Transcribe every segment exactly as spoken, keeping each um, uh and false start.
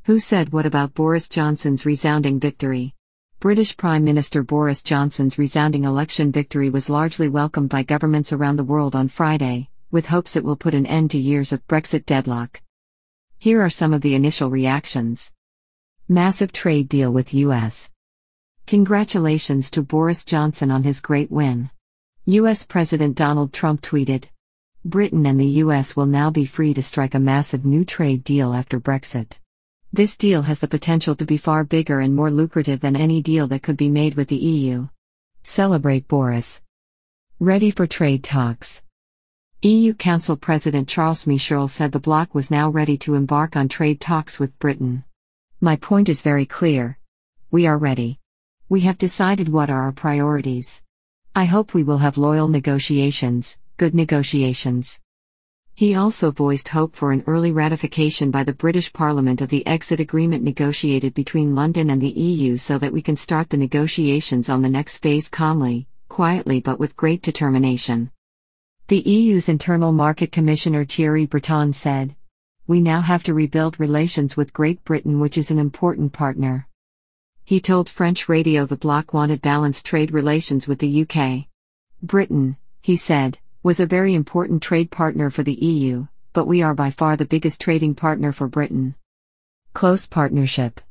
Who said what about Boris Johnson's resounding victory? British Prime Minister Boris Johnson's resounding election victory was largely welcomed by governments around the world on Friday, with hopes it will put an end to years of Brexit deadlock. Here are some of the initial reactions. Massive trade deal with U S. Congratulations to Boris Johnson on his great win. U S President Donald Trump tweeted, "Britain and the U S will now be free to strike a massive new trade deal after Brexit. This deal has the potential to be far bigger and more lucrative than any deal that could be made with the E U. Celebrate Boris." Ready for trade talks. E U Council President Charles Michel said the bloc was now ready to embark on trade talks with Britain. "My point is very clear. We are ready. We have decided what are our priorities. I hope we will have loyal negotiations, good negotiations." He also voiced hope for an early ratification by the British Parliament of the exit agreement negotiated between London and the E U so that we can start the negotiations on the next phase calmly, quietly but with great determination. The E U's Internal Market Commissioner Thierry Breton said, "We now have to rebuild relations with Great Britain, which is an important partner." He told French radio the bloc wanted balanced trade relations with the U K. Britain, he said, was a very important trade partner for the E U, but we are by far the biggest trading partner for Britain. Close partnership.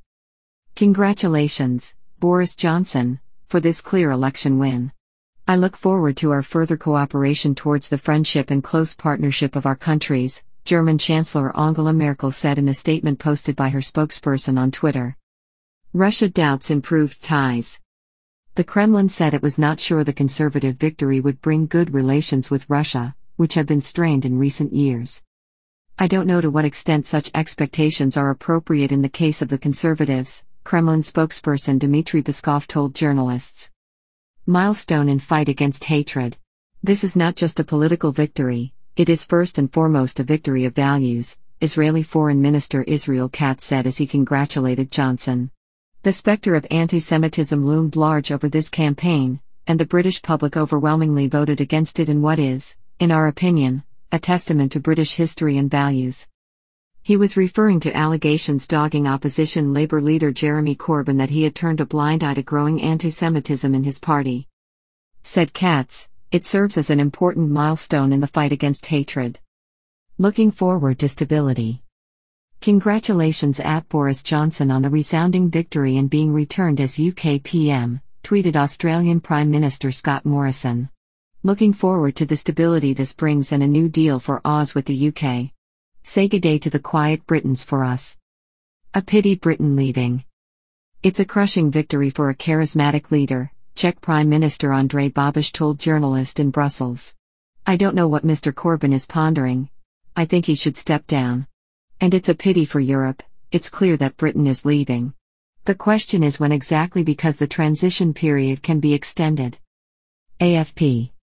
Congratulations, Boris Johnson, for this clear election win. I look forward to our further cooperation towards the friendship and close partnership of our countries, German Chancellor Angela Merkel said in a statement posted by her spokesperson on Twitter. Russia doubts improved ties. The Kremlin said it was not sure the conservative victory would bring good relations with Russia, which have been strained in recent years. "I don't know to what extent such expectations are appropriate in the case of the conservatives," Kremlin spokesperson Dmitry Peskov told journalists. Milestone in fight against hatred. "This is not just a political victory, it is first and foremost a victory of values," Israeli Foreign Minister Israel Katz said as he congratulated Johnson. The specter of anti-Semitism loomed large over this campaign, and the British public overwhelmingly voted against it in what is, in our opinion, a testament to British history and values. He was referring to allegations dogging opposition Labour leader Jeremy Corbyn that he had turned a blind eye to growing anti-Semitism in his party. Said Katz, "It serves as an important milestone in the fight against hatred." Looking forward to stability. Congratulations at Boris Johnson on the resounding victory and being returned as U K P M, tweeted Australian Prime Minister Scott Morrison. "Looking forward to the stability this brings and a new deal for Oz with the U K. Say good day to the quiet Britons for us. A pity Britain leaving. It's a crushing victory for a charismatic leader," Czech Prime Minister Andrej Babiš told journalists in Brussels. "I don't know what Mister Corbyn is pondering. I think he should step down. And it's a pity for Europe, it's clear that Britain is leaving. The question is when exactly because the transition period can be extended." A F P